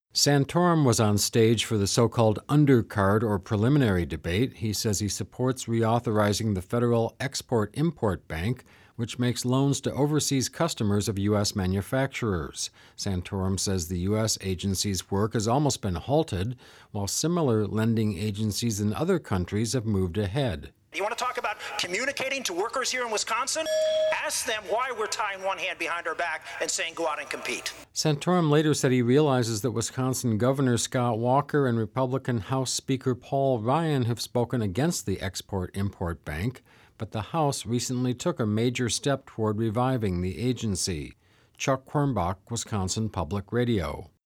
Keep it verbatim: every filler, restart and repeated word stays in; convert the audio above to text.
Santorum was on stage for the so-called undercard or preliminary debate. He says he supports reauthorizing the Federal Export-Import Bank, which makes loans to overseas customers of U S manufacturers. Santorum says the U S agency's work has almost been halted, while similar lending agencies in other countries have moved ahead. You want to talk about communicating to workers here in Wisconsin? Ask them why we're tying one hand behind our back and saying go out and compete. Santorum later said he realizes that Wisconsin Governor Scott Walker and Republican House Speaker Paul Ryan have spoken against the Export-Import Bank, but the House recently took a major step toward reviving the agency. Chuck Quirmbach, Wisconsin Public Radio.